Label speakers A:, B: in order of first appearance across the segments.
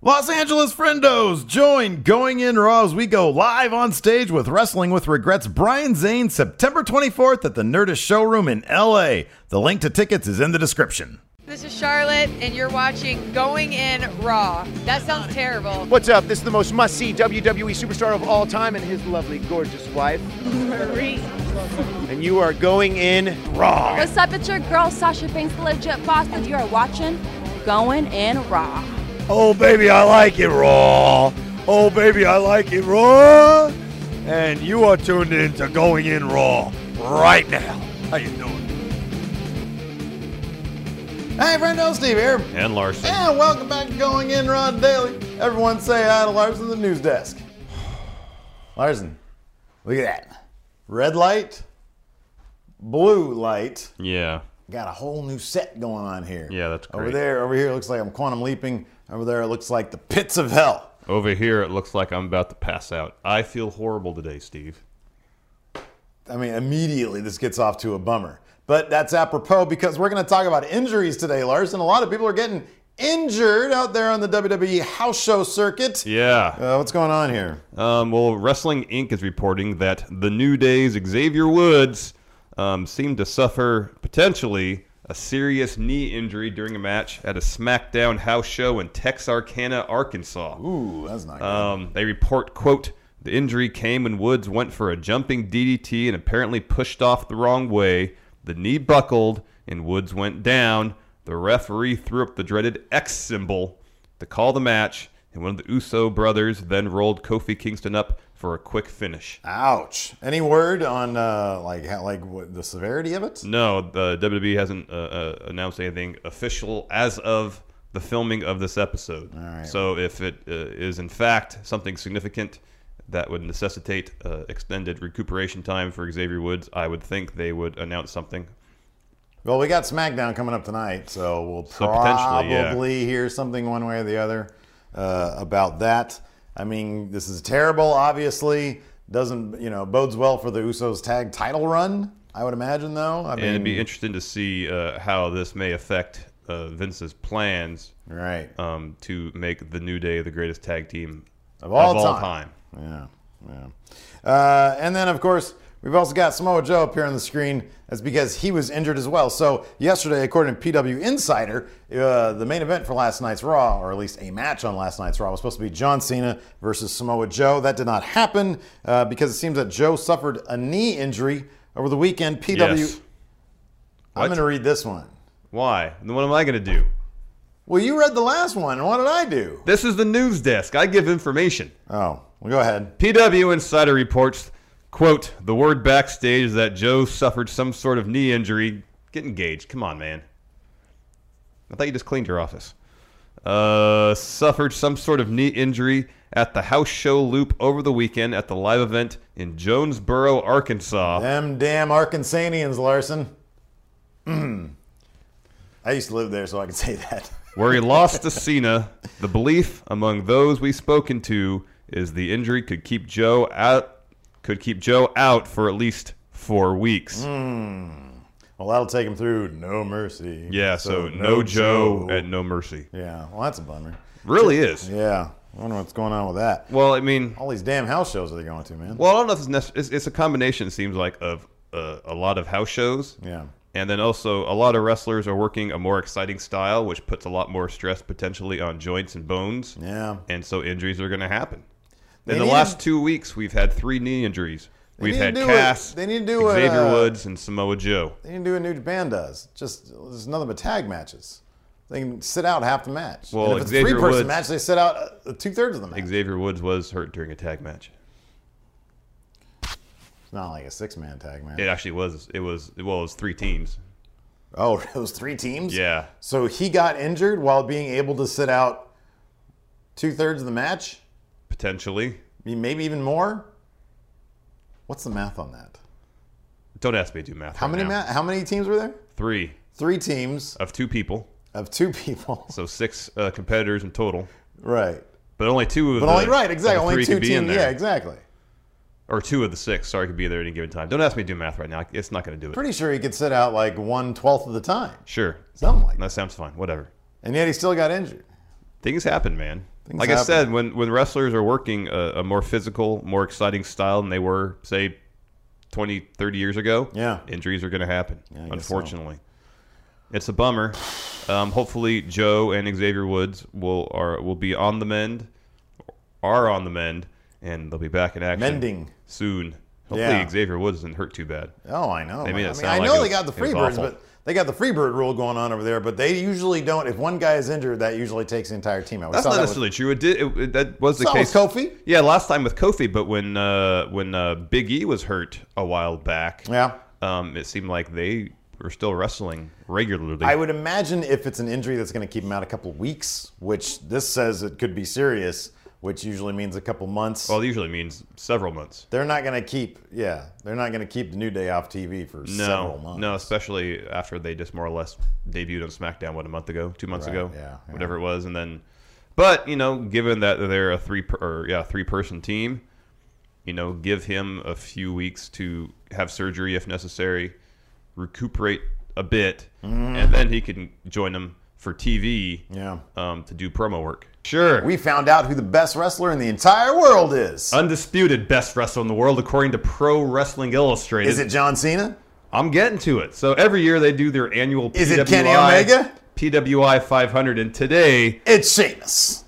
A: Los Angeles friendos, join Going In Raw as we go live on stage with Wrestling with Regrets Brian Zane September 24th at the Nerdist Showroom in LA. The link to tickets is in the description.
B: This is Charlotte, and you're watching Going In Raw. That sounds terrible.
C: What's up? This is the most must-see WWE superstar of all time and his lovely, gorgeous wife,
B: Marie.
C: and you are going in Raw.
D: What's up? It's your girl, Sasha Banks, the legit boss, and you are watching Going In Raw.
E: Oh, baby, I like it raw. Oh, baby, I like it raw. And you are tuned in to Going In Raw right now. How you doing?
A: Hey, friendo, Steve here.
F: And Larson.
A: And welcome back to Going In Raw Daily. Everyone say hi to Larson, the news desk. Larson, look at that. Red light, blue light.
F: Yeah.
A: Got a whole new set going on here.
F: Yeah, that's great.
A: Over here, it looks like I'm quantum leaping. Over there, it looks like the pits of hell.
F: Over here, it looks like I'm about to pass out. I feel horrible today, Steve.
A: I mean, immediately this gets off to a bummer. But that's apropos because we're going to talk about injuries today, Larson. A lot of people are getting injured out there on the WWE house show circuit.
F: Yeah.
A: What's going on here?
F: Well, Wrestling Inc. is reporting that the New Day's Xavier Woods seemed to suffer potentially a serious knee injury during a match at a SmackDown house show in Texarkana, Arkansas.
A: Ooh, that's not good.
F: They report, quote, the injury came when Woods went for a jumping DDT and apparently pushed off the wrong way. The knee buckled and Woods went down. The referee threw up the dreaded X symbol to call the match, and one of the Uso brothers then rolled Kofi Kingston up for a quick finish.
A: Ouch. Any word on what, the severity of it?
F: No, the WWE hasn't announced anything official as of the filming of this episode.
A: All right.
F: So if it is in fact something significant that would necessitate extended recuperation time for Xavier Woods, I would think they would announce something.
A: Well, we got SmackDown coming up tonight, so we'll
F: potentially,
A: probably hear something one way or the other about that. I mean, this is terrible, obviously. Doesn't, bodes well for the Usos tag title run, I would imagine, though.
F: And it'd be interesting to see how this may affect Vince's plans
A: right.
F: To make the New Day the greatest tag team
A: of all
F: time.
A: Yeah. And then, of course, we've also got Samoa Joe up here on the screen. That's because he was injured as well. So yesterday, according to PW Insider, the main event for last night's Raw, or at least a match on last night's Raw, was supposed to be John Cena versus Samoa Joe. That did not happen because it seems that Joe suffered a knee injury over the weekend. PW.
F: Yes.
A: I'm going to read this one.
F: Why? Then what am I going to do?
A: Well, you read the last one, and what did I do?
F: This is the news desk. I give information.
A: Oh, well, go ahead.
F: PW Insider reports, quote, the word backstage is that Joe suffered some sort of knee injury. Get engaged. Come on, man. I thought you just cleaned your office. Suffered some sort of knee injury at the house show loop over the weekend at the live event in Jonesboro, Arkansas.
A: Them damn Arkansanians, Larson. I used to live there, so I can say that.
F: Where he lost to Cena. The belief among those we've spoken to is the injury could keep Joe out for at least 4 weeks.
A: Well, that'll take him through No Mercy.
F: Yeah, so no Joe at No Mercy.
A: Yeah, well, that's a bummer.
F: Really is.
A: Yeah, I wonder what's going on with that.
F: Well, I mean,
A: all these damn house shows are they going to, man?
F: Well, I don't know if it's a combination, it seems like, of a lot of house shows.
A: Yeah.
F: And then also a lot of wrestlers are working a more exciting style, which puts a lot more stress potentially on joints and bones.
A: Yeah.
F: And so injuries are going to happen. In the last 2 weeks, we've had 3 knee injuries. We've had Cass, Xavier Woods, and Samoa Joe.
A: They need to do what New Japan does. Just there's nothing but tag matches. They can sit out half the match.
F: Well,
A: and if it's
F: Xavier
A: a 3-person
F: Woods,
A: match, they sit out 2/3 of the match.
F: Xavier Woods was hurt during a tag match.
A: It's not like a 6-man tag match.
F: It actually was. It was 3 teams.
A: Oh, it was 3 teams?
F: Yeah.
A: So he got injured while being able to sit out 2/3 of the match?
F: Potentially.
A: Maybe even more? What's the math on that?
F: Don't ask me to do math.
A: How many teams were there?
F: 3.
A: 3 teams.
F: Of 2 people.
A: Of 2 people.
F: So 6 competitors in total.
A: Right.
F: But only 2 of
A: the... Right, exactly. Only 2 teams. Yeah, exactly.
F: Or 2 of the 6, could be there at any given time. Don't ask me to do math right now. It's not going to do it.
A: Pretty sure he could sit out like 1/12 of the time.
F: Sure.
A: Something like that.
F: That sounds fine. Whatever.
A: And yet he still got injured.
F: Things happen, man.
A: Things
F: like
A: happen.
F: I said, when wrestlers are working a more physical, more exciting style than they were, say, 20, 30 years ago, injuries are going to happen, unfortunately. It's a bummer. Hopefully, Joe and Xavier Woods will be on the mend, and they'll be back in action
A: Mending
F: soon. Hopefully, Xavier Woods isn't hurt too bad.
A: Oh, I know.
F: They made it
A: I
F: sound
A: know
F: like
A: they got the Freebirds, but they got the Freebird rule going on over there. But they usually don't. If one guy is injured, that usually takes the entire team out.
F: That's not necessarily true. That was the case.
A: With Kofi?
F: Yeah, last time with Kofi, but when Big E was hurt a while back, it seemed like they were still wrestling regularly.
A: I would imagine if it's an injury that's going to keep him out a couple of weeks, which this says it could be serious, which usually means a couple months.
F: Well, it usually means several months.
A: They're not going to keep the New Day off TV for several months.
F: No, especially after they just more or less debuted on SmackDown, a month ago, 2 months ago, whatever it was, and then. But given that they're a three-person team, give him a few weeks to have surgery if necessary, recuperate a bit, and then he can join them for TV to do promo work. Sure.
A: We found out who the best wrestler in the entire world is.
F: Undisputed best wrestler in the world, according to Pro Wrestling Illustrated.
A: Is it John Cena?
F: I'm getting to it. So every year they do their annual
A: Is it Kenny Omega?
F: PWI 500, and today
A: it's Sheamus.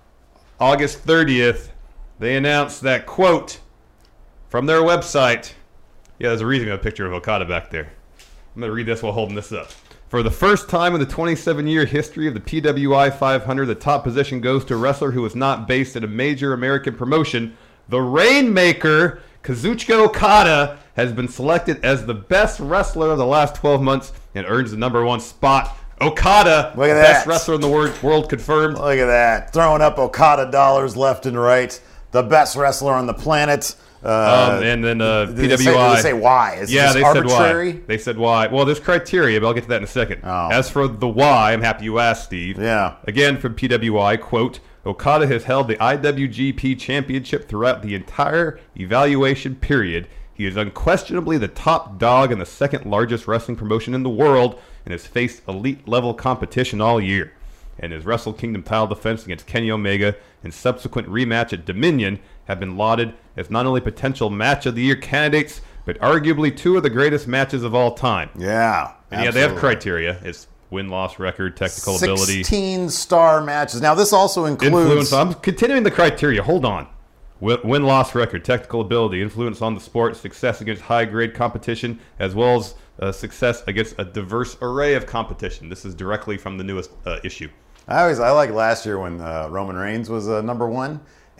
F: August 30th, they announced that, quote, from their website. Yeah, there's a reason we have a picture of Okada back there. I'm going to read this while holding this up. For the first time in the 27-year history of the PWI 500, the top position goes to a wrestler who is not based at a major American promotion. The Rainmaker, Kazuchika Okada, has been selected as the best wrestler of the last 12 months and earns the #1 spot. Okada,
A: Look at
F: the
A: that.
F: best wrestler in the world confirmed.
A: Look at that. Throwing up Okada dollars left and right. The best wrestler on the planet.
F: And then PWI.
A: Did they say why? Is
F: Yeah,
A: this
F: they
A: arbitrary?
F: said why. They said why. Well, there's criteria, but I'll get to that in a second.
A: Oh.
F: As for the why, I'm happy you asked, Steve.
A: Yeah.
F: Again, from PWI, quote, Okada has held the IWGP Championship throughout the entire evaluation period. He is unquestionably the top dog in the second largest wrestling promotion in the world and has faced elite-level competition all year. And his Wrestle Kingdom title defense against Kenny Omega and subsequent rematch at Dominion have been lauded as not only potential Match of the Year candidates, but arguably two of the greatest matches of all time.
A: Yeah.
F: And yeah, they have criteria. It's win-loss record, technical ability.
A: 16-star matches. Now, this also includes...
F: Influence. I'm continuing the criteria. Hold on. Win-loss record, technical ability, influence on the sport, success against high-grade competition, as well as success against a diverse array of competition. This is directly from the newest issue.
A: I like last year when Roman Reigns was #1,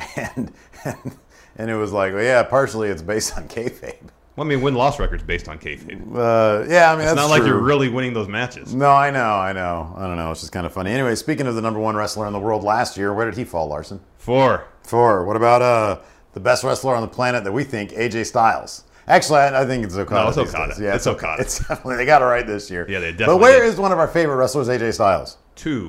A: and it was like, well, yeah, partially it's based on kayfabe.
F: Well, I mean, win-loss record's based on kayfabe.
A: Yeah, I mean,
F: it's
A: that's
F: not like
A: true.
F: you're really winning those matches.
A: No, I know. I don't know. It's just kind of funny. Anyway, speaking of the #1 wrestler in the world last year, where did he fall, Larson?
F: 4.
A: What about the best wrestler on the planet that we think, AJ Styles? Actually, I think it's Okada.
F: No, it's Okada.
A: Yeah,
F: it's Okada.
A: It's definitely, they got it right this year.
F: Yeah, they definitely
A: But where
F: did.
A: is one of our favorite wrestlers, AJ Styles?
F: 2.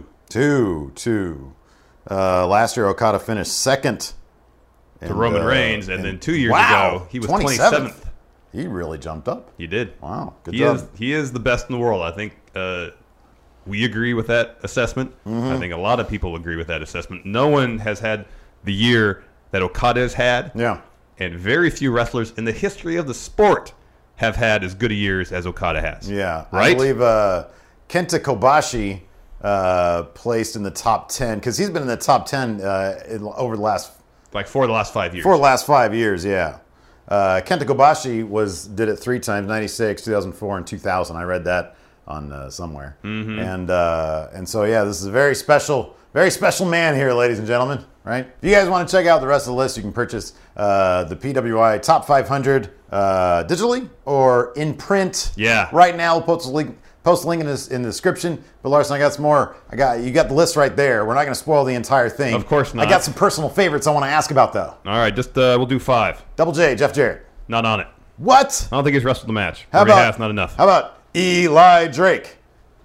A: Last year, Okada finished second.
F: To Roman Reigns, and then 2 years ago, he was 27th.
A: He really jumped up.
F: He did.
A: Wow, good job.
F: He is the best in the world. I think we agree with that assessment.
A: Mm-hmm.
F: I think a lot of people agree with that assessment. No one has had the year that Okada has had.
A: Yeah.
F: And very few wrestlers in the history of the sport have had as good a years as Okada has.
A: Yeah.
F: Right?
A: I believe Kenta Kobashi placed in the top 10, because he's been in the top 10 over the last...
F: Like for the last 5 years.
A: For the last 5 years, yeah. Kenta Kobashi did it 3 times, 96, 2004, and 2000. I read that on somewhere. Mm-hmm. And so, yeah, this is a very special man here, ladies and gentlemen, right? If you guys want to check out the rest of the list, you can purchase the PWI Top 500 digitally or in print.
F: Yeah.
A: Right now, we'll post a link in the description. But Larson, I got some more. You got the list right there. We're not going to spoil the entire thing.
F: Of course not.
A: I got some personal favorites I want to ask about, though.
F: All right, just we'll do 5.
A: Double J, Jeff Jarrett.
F: Not on it.
A: What?
F: I don't think he's wrestled the match.
A: How
F: Or he
A: about
F: has, not enough.
A: How about Eli Drake?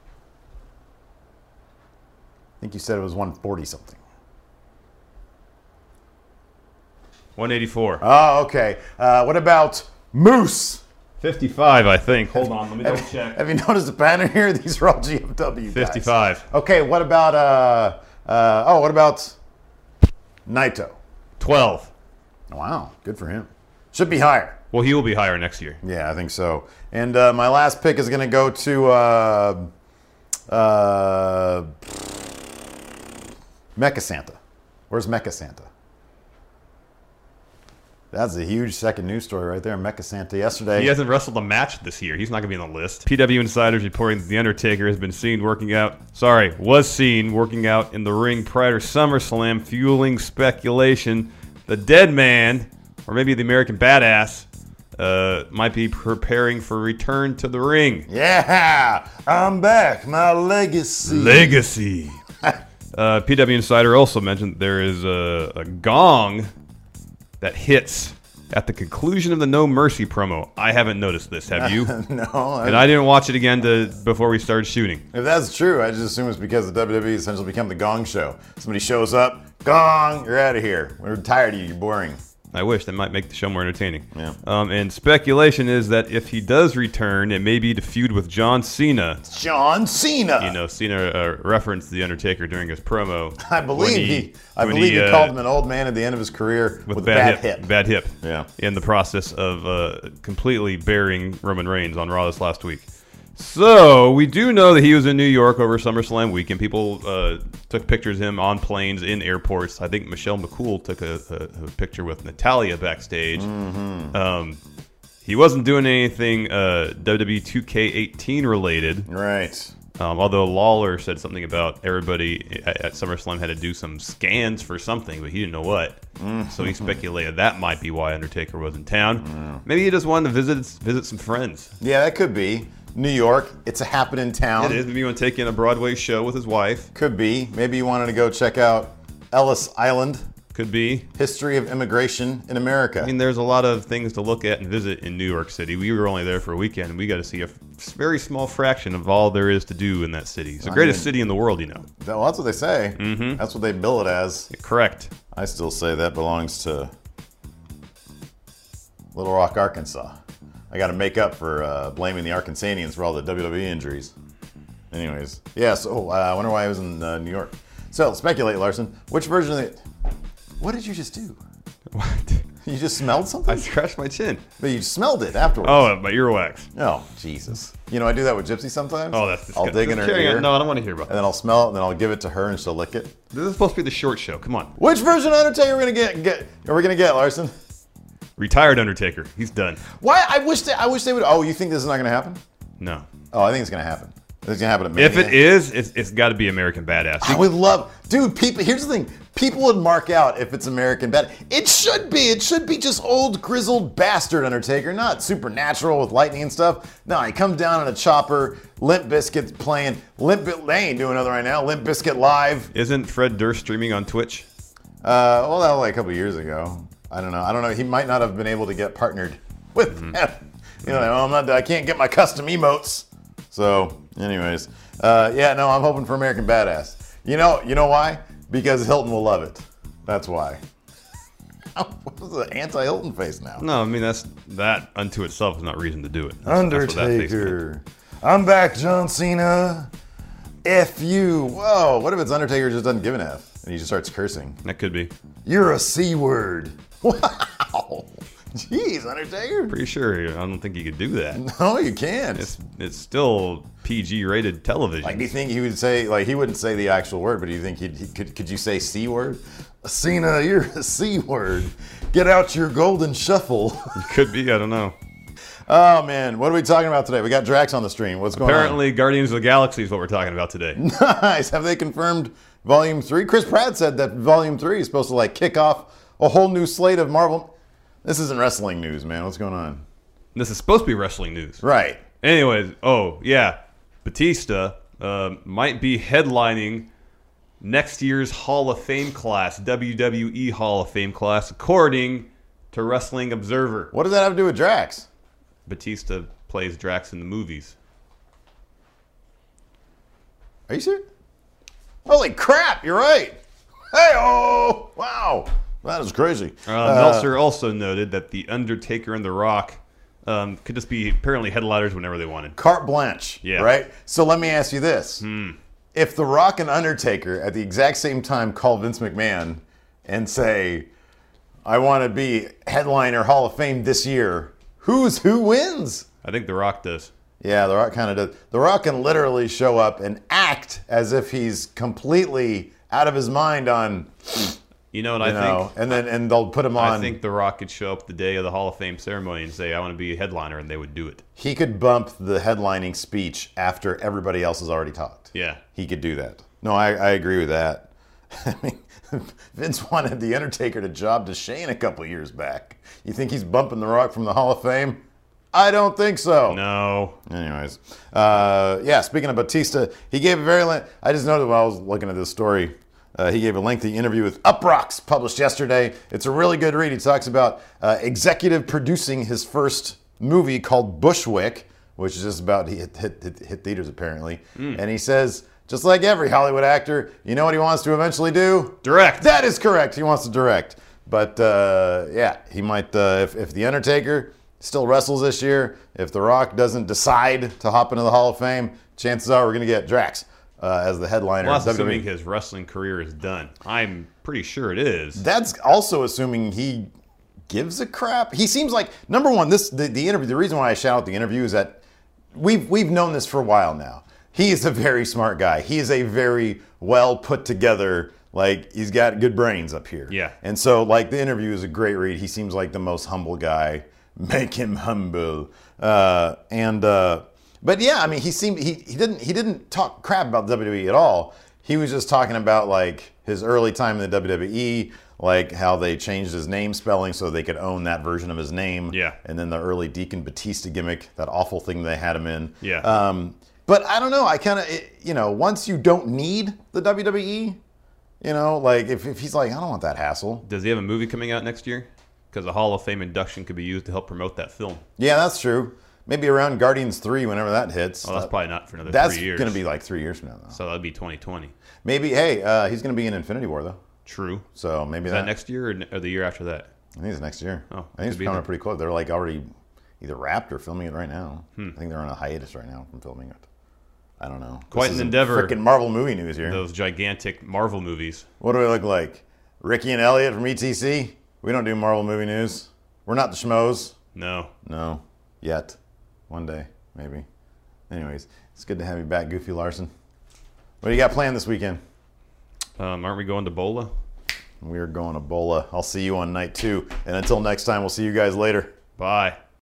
A: I think you said it was 140 something.
F: 184.
A: Oh, okay. What about Moose?
F: 55, I think. Hold on, let me double check.
A: Have you noticed the pattern here? These are all GFW guys.
F: 55.
A: Okay, what about What about Naito?
F: 12.
A: Wow, good for him. Should be higher.
F: Well, he will be higher next year.
A: Yeah, I think so. And my last pick is going to go to Mecha Santa. Where's Mecha Santa? That's a huge second news story right there. Mecha Santa yesterday.
F: He hasn't wrestled a match this year. He's not going to be on the list. PW Insiders reporting that The Undertaker has been seen working out. Was seen working out in the ring prior to SummerSlam, fueling speculation. The Dead Man, or maybe the American Badass, might be preparing for return to the ring.
A: Yeah, I'm back. My legacy.
F: Legacy. PW Insider also mentioned there is a gong that hits at the conclusion of the No Mercy promo. I haven't noticed this. Have you?
A: No.
F: And I didn't watch it again before we started shooting.
A: If that's true, I just assume it's because the WWE essentially become the Gong Show. Somebody shows up, gong, you're out of here. We're tired of you. You're boring.
F: I wish that might make the show more entertaining.
A: Yeah.
F: And speculation is that if he does return, it may be to feud with John Cena.
A: John Cena.
F: You know, Cena referenced The Undertaker during his promo.
A: I believe he called him an old man at the end of his career with a bad hip.
F: Bad hip.
A: Yeah.
F: In the process of completely burying Roman Reigns on Raw this last week. So, we do know that he was in New York over SummerSlam weekend. People took pictures of him on planes, in airports. I think Michelle McCool took a picture with Natalia backstage.
A: Mm-hmm.
F: He wasn't doing anything WWE 2K18 related.
A: Right.
F: Although Lawler said something about everybody at SummerSlam had to do some scans for something, but he didn't know what. So he speculated that might be why Undertaker was in town. Maybe he just wanted to visit some friends.
A: Yeah, that could be. New York, it's a happening town.
F: It is. Maybe you want to take in a Broadway show with his wife.
A: Could be. Maybe you wanted to go check out Ellis Island.
F: Could be.
A: History of immigration in America.
F: I mean, there's a lot of things to look at and visit in New York City. We were only there for a weekend, and we got to see a very small fraction of all there is to do in that city. It's the greatest city in the world, you know.
A: Well, that's what they say.
F: Mm-hmm.
A: That's what they bill it as.
F: Correct.
A: I still say that belongs to Little Rock, Arkansas. I got to make up for blaming the Arkansanians for all the WWE injuries. Anyways, yeah, so I wonder why I was in New York. So, speculate, Larson. Which version of it? What did you just do?
F: What?
A: You just smelled something?
F: I scratched my chin.
A: But you smelled it afterwards.
F: Oh, my earwax.
A: Oh, Jesus. You know, I do that with Gypsy sometimes.
F: Oh, that's disgusting.
A: I'll dig in her ear.
F: No, I don't want to hear about
A: And
F: that.
A: then I'll smell it, and then I'll give it to her, and she'll lick it.
F: This is supposed to be the short show. Come on.
A: Which version of Undertaker are we gonna get, Larson?
F: Retired Undertaker. He's done.
A: Why? I wish they would. Oh, you think this is not gonna happen?
F: No.
A: Oh, I think it's gonna happen. It's gonna happen at Mania.
F: If it is, it's got to be American Badass.
A: I would love, dude. People. Here's the thing. People would mark out if it's American Badass. It should be. It should be just old grizzled bastard Undertaker, not supernatural with lightning and stuff. No, he comes down on a chopper. Limp Bizkit's playing. They ain't doing nothing right now. Limp Bizkit live.
F: Isn't Fred Durst streaming on Twitch?
A: Well, that was like a couple years ago. I don't know. He might not have been able to get partnered with them. You know, I can't get my custom emotes. So, anyways, I'm hoping for American Badass. You know why? Because Hilton will love it. That's why. What is the anti-Hilton face now?
F: No, I mean that unto itself is not reason to do it. That's what that face meant.
A: Undertaker. I'm back, John Cena. F you. Whoa, what if it's Undertaker just doesn't give an F and he just starts cursing?
F: That could be.
A: You're a C word. Wow. Jeez, Undertaker.
F: Pretty sure. I don't think he could do that.
A: No, you can't.
F: It's still PG rated television.
A: Like, do you think he would say, like, he wouldn't say the actual word, but do you think could you say C word? Cena, you're a C word. Get out your golden shuffle.
F: Could be. I don't know.
A: Oh, man. What are we talking about today? We got Drax on the stream. What's going on?
F: Apparently, Guardians of the Galaxy is what we're talking about today.
A: Nice. Have they confirmed Volume 3? Chris Pratt said that Volume 3 is supposed to, like, kick off a whole new slate of Marvel. This isn't wrestling news, man. What's going on?
F: This is supposed to be wrestling news.
A: Right.
F: Anyways, Batista might be headlining next year's Hall of Fame class, WWE Hall of Fame class, according to Wrestling Observer.
A: What does that have to do with Drax?
F: Batista plays Drax in the movies.
A: Are you serious? Holy crap, you're right. Hey-oh! Wow. That is crazy.
F: Meltzer also noted that The Undertaker and The Rock could just be apparently headliners whenever they wanted.
A: Carte blanche,
F: Yeah.
A: right? So let me ask you this. if The Rock and Undertaker at the exact same time call Vince McMahon and say, I want to be headliner Hall of Fame this year, who wins?
F: I think The Rock does.
A: Yeah, The Rock kind of does. The Rock can literally show up and act as if he's completely out of his mind on,
F: You know what I think?
A: and they'll put him on.
F: I think The Rock could show up the day of the Hall of Fame ceremony and say, I want to be a headliner, and they would do it.
A: He could bump the headlining speech after everybody else has already talked.
F: Yeah.
A: He could do that. No, I agree with that. I mean, Vince wanted The Undertaker to job to Shane a couple years back. You think he's bumping The Rock from the Hall of Fame? I don't think so.
F: No.
A: Anyways, speaking of Batista, he gave a I just noticed while I was looking at this story, he gave a lengthy interview with Uproxx, published yesterday. It's a really good read. He talks about executive producing his first movie called Bushwick, which is just about hit theaters apparently. And he says, just like every Hollywood actor, you know what he wants to eventually do?
F: Direct.
A: That is correct. He wants to direct. But he might, if The Undertaker still wrestles this year, if The Rock doesn't decide to hop into the Hall of Fame, chances are we're going to get Drax as the headliner.
F: Well, that's
A: of WWE.
F: assuming his wrestling career is done. I'm pretty sure it is.
A: That's also assuming he gives a crap. He seems like, number one, the interview. The reason why I shout out the interview is that we've known this for a while now. He is a very smart guy. He is a very well put together. Like, he's got good brains up here.
F: Yeah.
A: And so, like, the interview is a great read. He seems like the most humble guy. Make him humble. But yeah, I mean, he didn't talk crap about WWE at all. He was just talking about like his early time in the WWE, like how they changed his name spelling so they could own that version of his name.
F: Yeah. And
A: then the early Deacon Batista gimmick, that awful thing they had him in.
F: Yeah.
A: But I don't know. I kind of, once you don't need the WWE, like if he's like, I don't want that hassle.
F: Does he have a movie coming out next year? Because the Hall of Fame induction could be used to help promote that film.
A: Yeah, that's true. Maybe around Guardians 3, whenever that hits.
F: Oh, that's probably not for another 3 years.
A: That's going to be like 3 years from now, though.
F: So that'd be 2020.
A: Maybe, he's going to be in Infinity War, though.
F: True.
A: So maybe
F: Is that next year or the year after that?
A: I think it's next year.
F: Oh,
A: I think it's coming up pretty close. They're like already either wrapped or filming it right now. I think they're on a hiatus right now from filming it. I don't know.
F: Quite an endeavor.
A: Freaking Marvel movie news here.
F: Those gigantic Marvel movies.
A: What do we look like? Ricky and Elliot from ETC? We don't do Marvel movie news. We're not the schmoes.
F: No.
A: No. Yet. One day, maybe. Anyways, it's good to have you back, Goofy Larson. What do you got planned this weekend?
F: Aren't we going to Bola?
A: We're going to Bola. I'll see you on night 2. And until next time, we'll see you guys later.
F: Bye.